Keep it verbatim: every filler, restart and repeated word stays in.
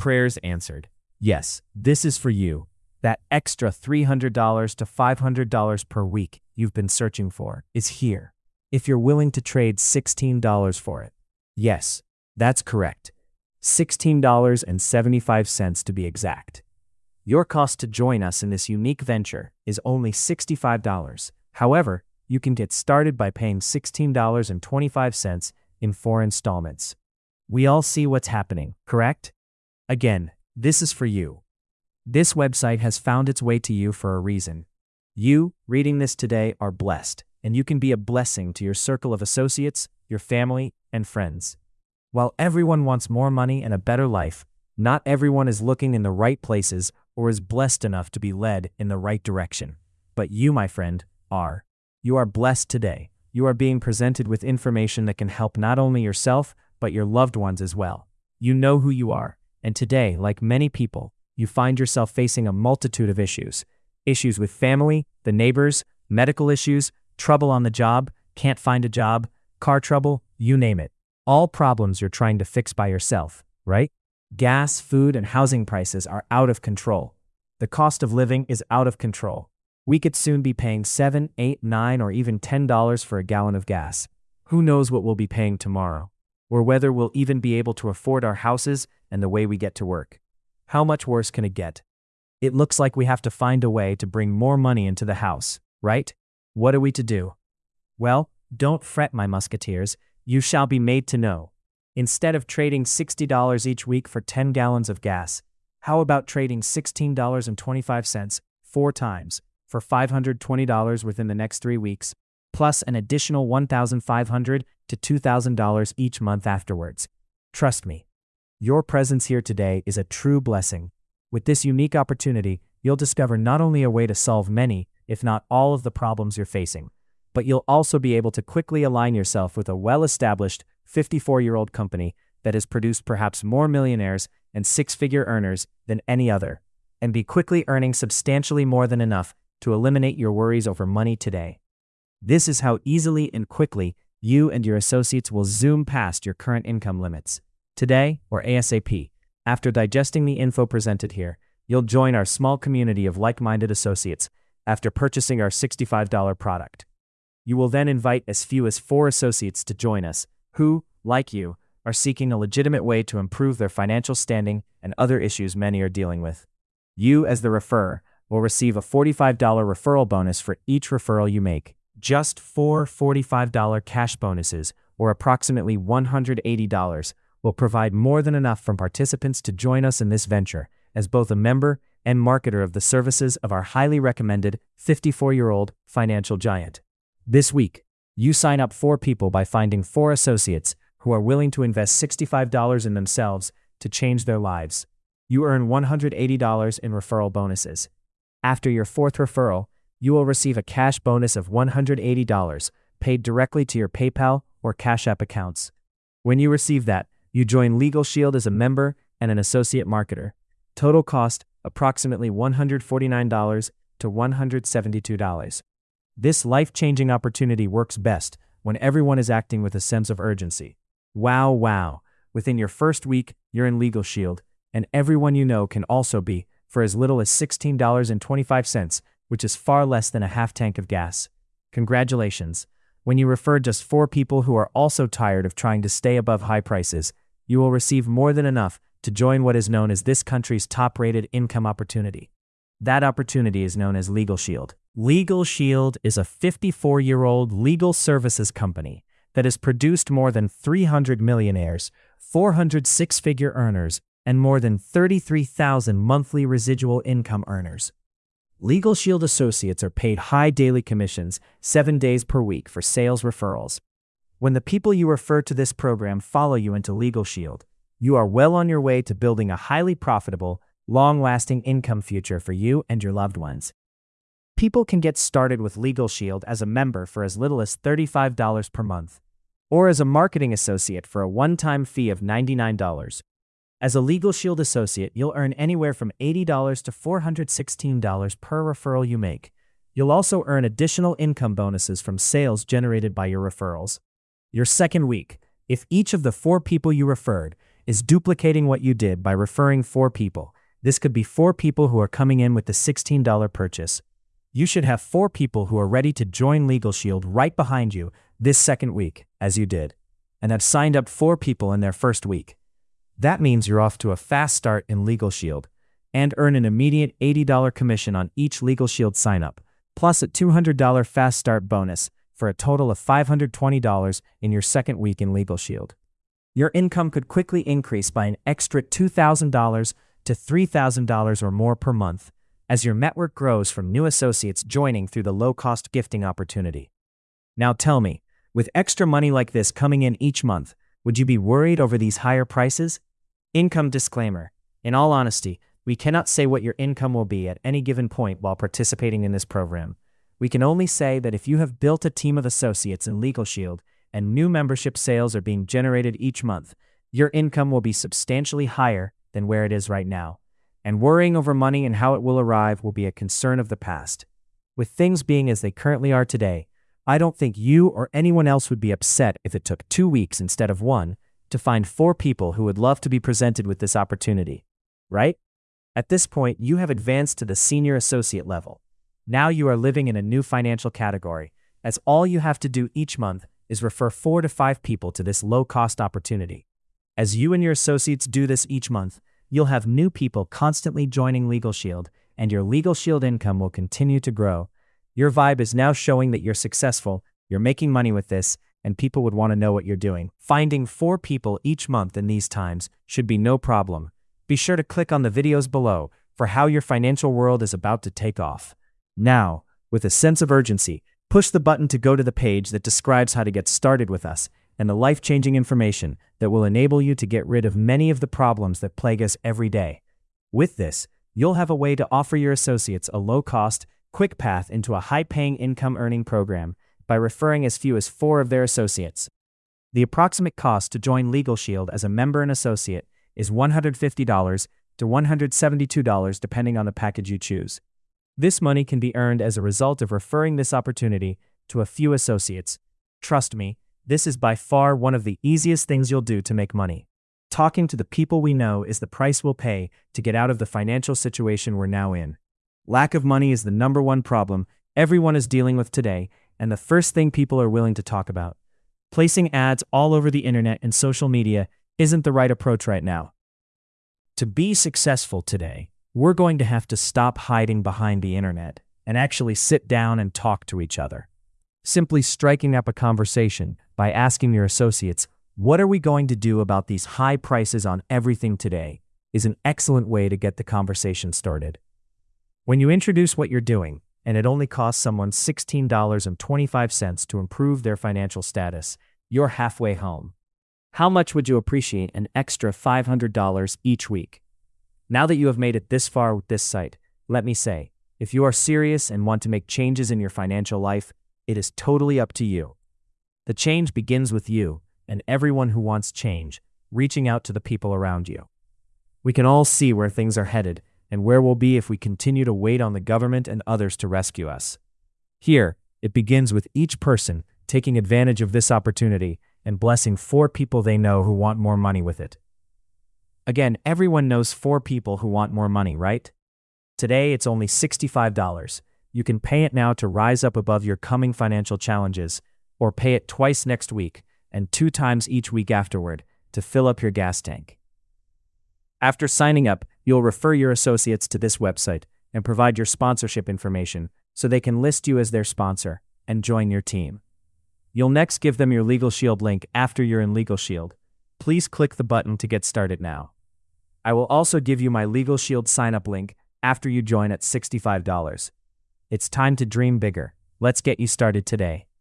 prayers answered. Yes, this is for you. That extra three hundred dollars to five hundred dollars per week you've been searching for is here. If you're willing to trade sixteen dollars for it. Yes, that's correct. sixteen dollars and seventy-five cents to be exact. Your cost to join us in this unique venture is only sixty-five dollars. However, you can get started by paying sixteen dollars and twenty-five cents in four installments. We all see what's happening, correct? Again, this is for you. This website has found its way to you for a reason. You, reading this today, are blessed, and you can be a blessing to your circle of associates, your family, and friends. While everyone wants more money and a better life, not everyone is looking in the right places or is blessed enough to be led in the right direction. But you, my friend, are. You are blessed today. You are being presented with information that can help not only yourself, but your loved ones as well. You know who you are, and today, like many people, you find yourself facing a multitude of issues. Issues with family, the neighbors, medical issues, trouble on the job, can't find a job, car trouble, you name it. All problems you're trying to fix by yourself, right? Gas, food, and housing prices are out of control. The cost of living is out of control. We could soon be paying seven, eight, nine, or even ten dollars for a gallon of gas. Who knows what we'll be paying tomorrow? Or whether we'll even be able to afford our houses and the way we get to work. How much worse can it get? It looks like we have to find a way to bring more money into the house, right? What are we to do? Well, don't fret, my musketeers. You shall be made to know. Instead of trading sixty dollars each week for ten gallons of gas, how about trading sixteen dollars and twenty-five cents four times for five hundred twenty dollars within the next three weeks, plus an additional one thousand five hundred dollars to two thousand dollars each month afterwards? Trust me, your presence here today is a true blessing. With this unique opportunity, you'll discover not only a way to solve many, if not all of the problems you're facing, but you'll also be able to quickly align yourself with a well-established fifty-four-year-old company that has produced perhaps more millionaires and six-figure earners than any other, and be quickly earning substantially more than enough to eliminate your worries over money today. This is how easily and quickly you and your associates will zoom past your current income limits. Today, or ASAP, after digesting the info presented here, you'll join our small community of like-minded associates after purchasing our sixty-five dollar product. You will then invite as few as four associates to join us who, like you, are seeking a legitimate way to improve their financial standing and other issues many are dealing with. You, as the referrer, will receive a forty-five dollar referral bonus for each referral you make. Just four forty-five dollar cash bonuses, or approximately one hundred eighty dollars, will provide more than enough from participants to join us in this venture as both a member and marketer of the services of our highly recommended fifty-four-year-old financial giant. This week, you sign up four people by finding four associates who are willing to invest sixty-five dollars in themselves to change their lives. You earn one hundred eighty dollars in referral bonuses. After your fourth referral, you will receive a cash bonus of one hundred eighty dollars paid directly to your PayPal or Cash App accounts. When you receive that, you join Legal Shield as a member and an associate marketer. Total cost, approximately one hundred forty-nine dollars to one hundred seventy-two dollars. This life-changing opportunity works best when everyone is acting with a sense of urgency. Wow, wow. Within your first week, you're in Legal Shield, and everyone you know can also be, for as little as sixteen dollars and twenty-five cents, which is far less than a half tank of gas. Congratulations. When you refer just four people who are also tired of trying to stay above high prices, you will receive more than enough to join what is known as this country's top-rated income opportunity. That opportunity is known as Legal Shield. Legal Shield is a fifty-four-year-old legal services company that has produced more than three hundred millionaires, four hundred six-figure earners, and more than thirty-three thousand monthly residual income earners. Legal Shield associates are paid high daily commissions, seven days per week for sales referrals. When the people you refer to this program follow you into Legal Shield, you are well on your way to building a highly profitable, long-lasting income future for you and your loved ones. People can get started with Legal Shield as a member for as little as thirty-five dollars per month, or as a marketing associate for a one-time fee of ninety-nine dollars. As a Legal Shield associate, you'll earn anywhere from eighty dollars to four hundred sixteen dollars per referral you make. You'll also earn additional income bonuses from sales generated by your referrals. Your second week, if each of the four people you referred is duplicating what you did by referring four people. This could be four people who are coming in with the sixteen dollar purchase. You should have four people who are ready to join LegalShield right behind you this second week, as you did, and have signed up four people in their first week. That means you're off to a fast start in LegalShield and earn an immediate eighty dollar commission on each LegalShield sign-up, plus a two hundred dollar fast start bonus for a total of five hundred twenty dollars in your second week in LegalShield. Your income could quickly increase by an extra two thousand dollars to three thousand dollars or more per month as your network grows from new associates joining through the low-cost gifting opportunity. Now tell me, with extra money like this coming in each month, would you be worried over these higher prices? Income disclaimer. In all honesty, we cannot say what your income will be at any given point while participating in this program. We can only say that if you have built a team of associates in LegalShield and new membership sales are being generated each month, your income will be substantially higher than where it is right now. And worrying over money and how it will arrive will be a concern of the past. With things being as they currently are today, I don't think you or anyone else would be upset if it took two weeks instead of one to find four people who would love to be presented with this opportunity, right? At this point, you have advanced to the senior associate level. Now you are living in a new financial category, as all you have to do each month is refer four to five people to this low-cost opportunity. As you and your associates do this each month, you'll have new people constantly joining LegalShield, and your LegalShield income will continue to grow. Your vibe is now showing that you're successful, you're making money with this, and people would want to know what you're doing. Finding four people each month in these times should be no problem. Be sure to click on the videos below for how your financial world is about to take off. Now, with a sense of urgency, push the button to go to the page that describes how to get started with us and the life-changing information that will enable you to get rid of many of the problems that plague us every day. With this, you'll have a way to offer your associates a low-cost, quick path into a high-paying income-earning program by referring as few as four of their associates. The approximate cost to join LegalShield as a member and associate is one hundred fifty dollars to one hundred seventy-two dollars depending on the package you choose. This money can be earned as a result of referring this opportunity to a few associates. Trust me, this is by far one of the easiest things you'll do to make money. Talking to the people we know is the price we'll pay to get out of the financial situation we're now in. Lack of money is the number one problem everyone is dealing with today, and the first thing people are willing to talk about. Placing ads all over the internet and social media isn't the right approach right now. To be successful today, we're going to have to stop hiding behind the internet and actually sit down and talk to each other. Simply striking up a conversation by asking your associates, what are we going to do about these high prices on everything today, is an excellent way to get the conversation started. When you introduce what you're doing, and it only costs someone sixteen dollars and twenty-five cents to improve their financial status, you're halfway home. How much would you appreciate an extra five hundred dollars each week? Now that you have made it this far with this site, let me say, if you are serious and want to make changes in your financial life, it is totally up to you. The change begins with you and everyone who wants change, reaching out to the people around you. We can all see where things are headed and where we'll be if we continue to wait on the government and others to rescue us. Here, it begins with each person taking advantage of this opportunity and blessing four people they know who want more money with it. Again, everyone knows four people who want more money, right? Today, it's only sixty-five dollars. You can pay it now to rise up above your coming financial challenges, or pay it twice next week and two times each week afterward to fill up your gas tank. After signing up, you'll refer your associates to this website and provide your sponsorship information so they can list you as their sponsor and join your team. You'll next give them your LegalShield link after you're in LegalShield. Please click the button to get started now. I will also give you my LegalShield sign-up link after you join at sixty-five dollars. It's time to dream bigger. Let's get you started today.